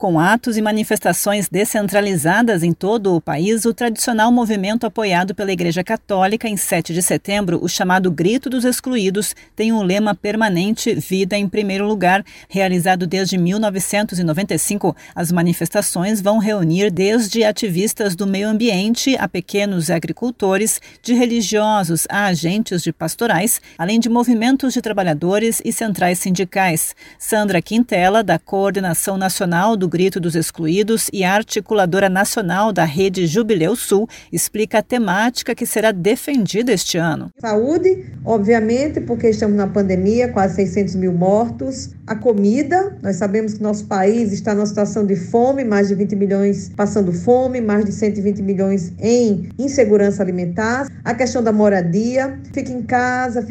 Com atos e manifestações descentralizadas em todo o país, o tradicional movimento apoiado pela Igreja Católica em 7 de setembro, o chamado Grito dos Excluídos, tem um lema permanente: Vida em Primeiro Lugar. Realizado desde 1995, as manifestações vão reunir desde ativistas do meio ambiente a pequenos agricultores, de religiosos a agentes de pastorais, além de movimentos de trabalhadores e centrais sindicais. Sandra Quintela, da Coordenação Nacional do Grito dos Excluídos e articuladora nacional da Rede Jubileu Sul, explica a temática que será defendida este ano. Saúde, obviamente, porque estamos na pandemia, quase 600 mil mortos. A comida, nós sabemos que nosso país está numa situação de fome, mais de 20 milhões passando fome, mais de 120 milhões em insegurança alimentar. A questão da moradia, fica em casa,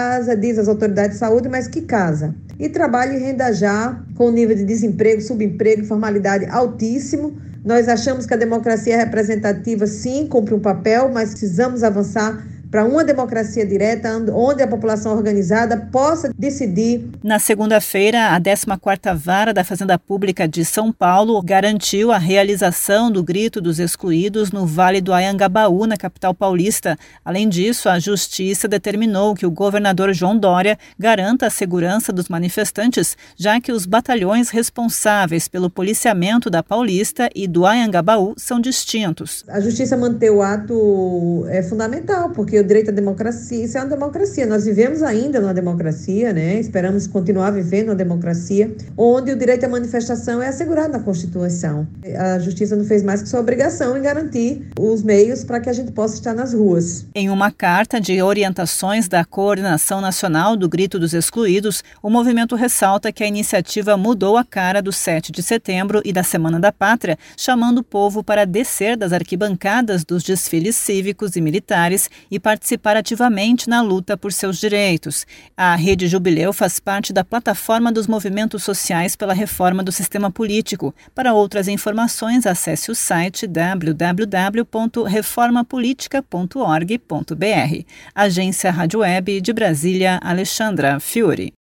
diz as autoridades de saúde, mas que casa? E trabalho e renda já, com nível de desemprego, subemprego, informalidade altíssimo. Nós achamos que a democracia representativa, sim, cumpre um papel, mas precisamos avançar para uma democracia direta, onde a população organizada possa decidir. Na segunda-feira, a 14ª Vara da Fazenda Pública de São Paulo garantiu a realização do Grito dos Excluídos no Vale do Anhangabaú, na capital paulista. Além disso, a Justiça determinou que o governador João Dória garanta a segurança dos manifestantes, já que os batalhões responsáveis pelo policiamento da Paulista e do Anhangabaú são distintos. A Justiça manter o ato é fundamental, porque o direito à democracia, isso é uma democracia. Nós vivemos ainda numa democracia, né? Esperamos continuar vivendo uma democracia, onde o direito à manifestação é assegurado na Constituição. A Justiça não fez mais que sua obrigação em garantir os meios para que a gente possa estar nas ruas. Em uma carta de orientações da Coordenação Nacional do Grito dos Excluídos, o movimento ressalta que a iniciativa mudou a cara do 7 de setembro e da Semana da Pátria, chamando o povo para descer das arquibancadas dos desfiles cívicos e militares e participar ativamente na luta por seus direitos. A Rede Jubileu faz parte da plataforma dos movimentos sociais pela reforma do sistema político. Para outras informações, acesse o site www.reformapolitica.org.br. Agência Rádio Web de Brasília, Alexandra Fiore.